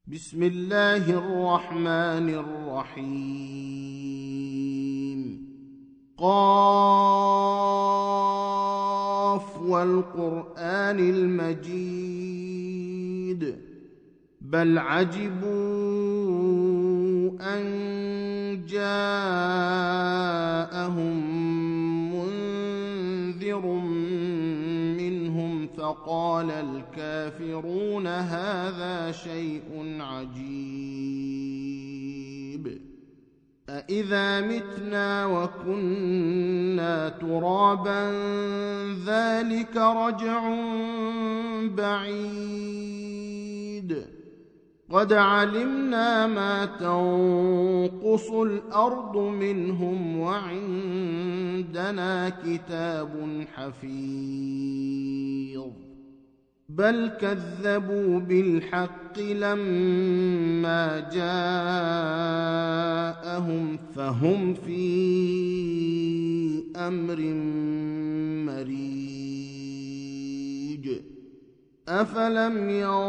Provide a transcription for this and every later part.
بسم الله الرحمن الرحيم. قاف والقرآن المجيد بل عجبوا أن جاءهم منذر منهم فقال الكافرون هذا شيء عجيب أإذا متنا وكنا ترابا ذلك رجع بعيد قد علمنا ما تنقص الأرض منهم وعندنا كتاب حفيظ بل كذبوا بالحق لما جاءهم فهم في أمر مريج أفلم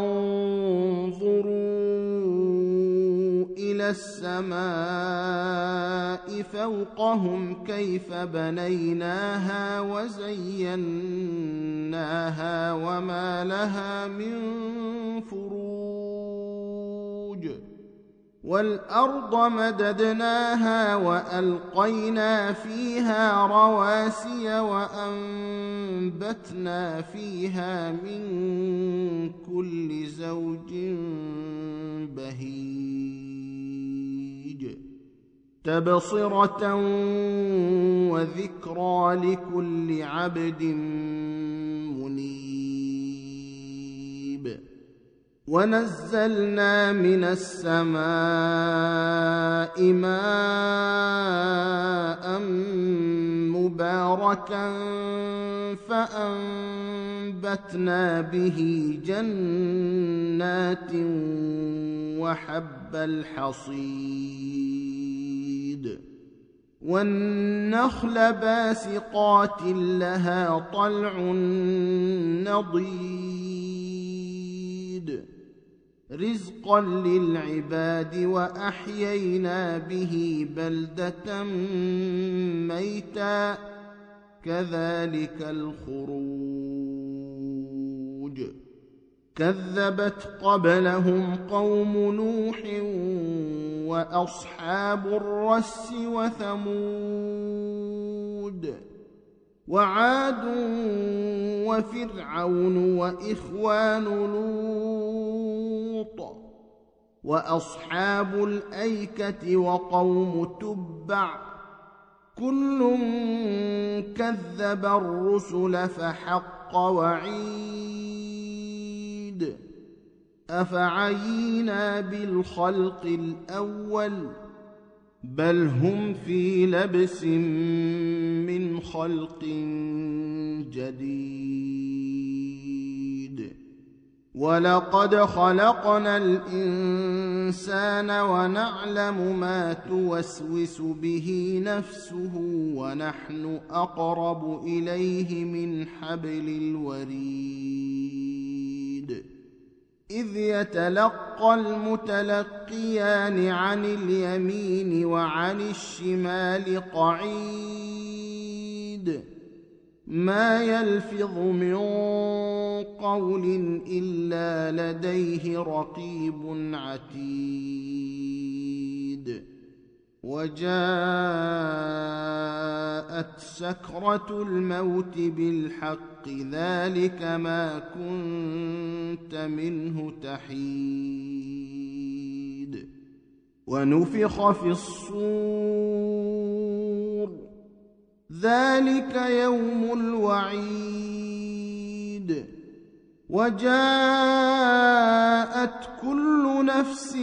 ينظروا إلى السماء فوقهم كيف بنيناها وزيناها وما لها من فروج والأرض مددناها وألقينا فيها رواسي وأنبتنا فيها من كل زوج بهيج تبصرة وذكرى لكل عبد منيب ونزلنا من السماء ماء مباركا فأنبتنا به جنات وحب الحصيد والنخل باسقات لها طلع نضيد رزقا للعباد وأحيينا به بلدة ميتا كذلك الخروج كذبت قبلهم قوم نوح وأصحاب الرس وثمود وعاد وفرعون وإخوان لوط وأصحاب الأيكة وقوم تبع كل كذب الرسل فحق وعيد أفعينا بالخلق الأول بل هم في لبس من خلق جديد ولقد خلقنا الإنسان ونعلم ما توسوس به نفسه ونحن أقرب إليه من حبل الوريد إذ يتلقى المتلقيان عن اليمين وعن الشمال قعيد ما يلفظ من قول إلا لديه رقيب عتيد وجاءت سكرة الموت بالحق ذلك ما كنت منه تحيد ونفخ في الصور ذلك يوم الوعيد وجاءت كل نفس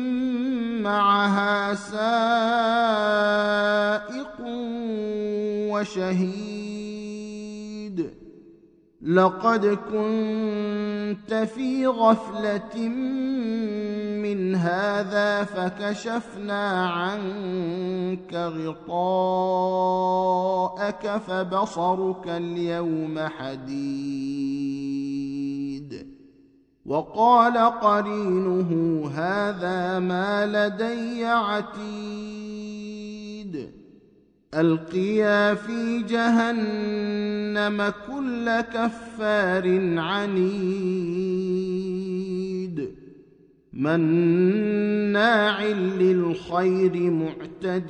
معها سائق وشهيد لقد كنت في غفلة من هذا فكشفنا عنك غطاءك فبصرك اليوم حديد وقال قرينه هذا ما لدي عتيد ألقيا في جهنم كل كفار عنيد مناع للخير معتد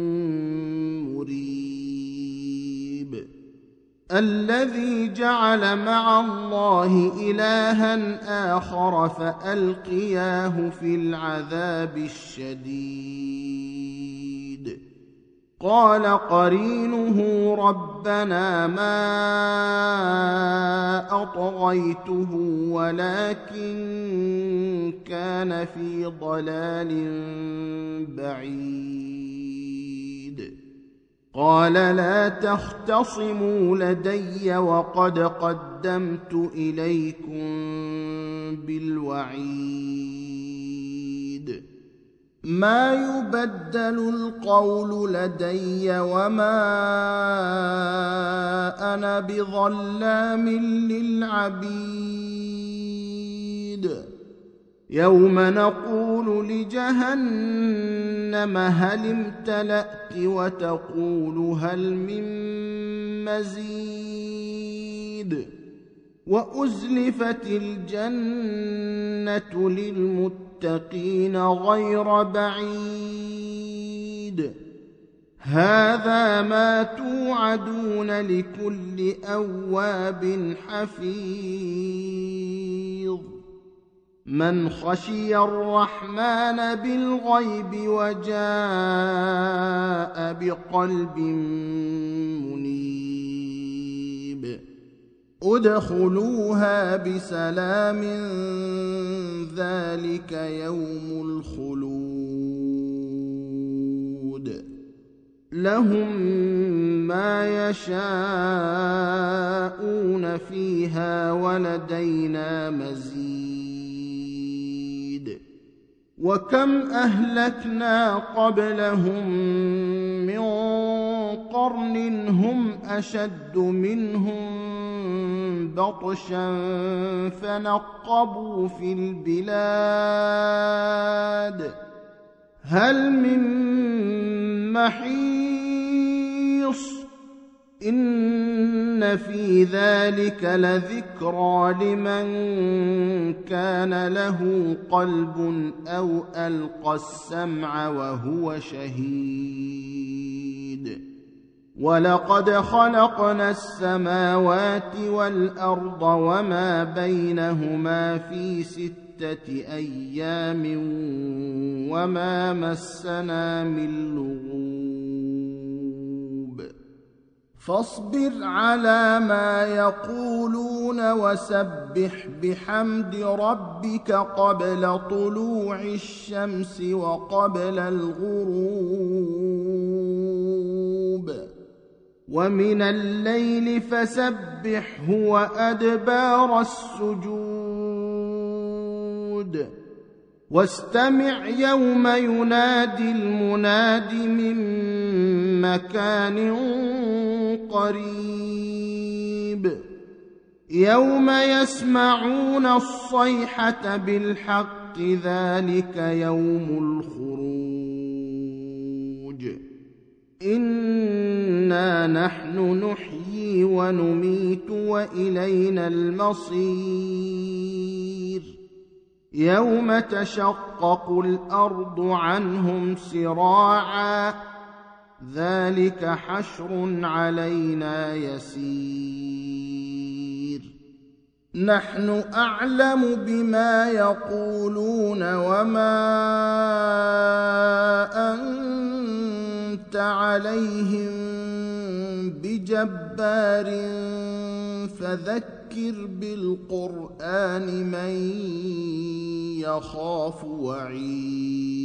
مريب الذي جعل مع الله إلها آخر فألقياه في العذاب الشديد قال قرينه ربنا ما أطغيته ولكن كان في ضلال بعيد قال لا تختصموا لدي وقد قدمت إليكم بالوعيد ما يبدل القول لدي وما أنا بظلام للعبيد يوم نقول لجهنم هل امتلأت وتقول هل من مزيد وأزلفت الجنة للمتقين غير بعيد هذا ما توعدون لكل أواب حفيظ من خشي الرحمن بالغيب وجاء بقلب منيب ادخلوها بسلام ذلك يوم الخلود لهم ما يشاءون فيها ولدينا مزيد وكم أهلكنا قبلهم من قرن هم أشد منهم بطشا فنقبوا في البلاد هل من محيص إن في ذلك لذكرى لمن كان له قلب أو ألقى السمع وهو شهيد ولقد خلقنا السماوات والأرض وما بينهما في 6 أيام وما مسنا من لغوب فاصبر على ما يقولون وسبح بحمد ربك قبل طلوع الشمس وقبل الغروب ومن الليل فسبحه وأدبار السجود واستمع يوم ينادي المناد من مكان قريب يوم يسمعون الصيحة بالحق ذلك يوم الخروج إنا نحن نحيي ونميت وإلينا المصير يوم تشقق الأرض عنهم سراعا ذلك حشر علينا يسير نحن أعلم بما يقولون وما أنت عليهم بجبار فذكر بالقرآن من يخاف وعيد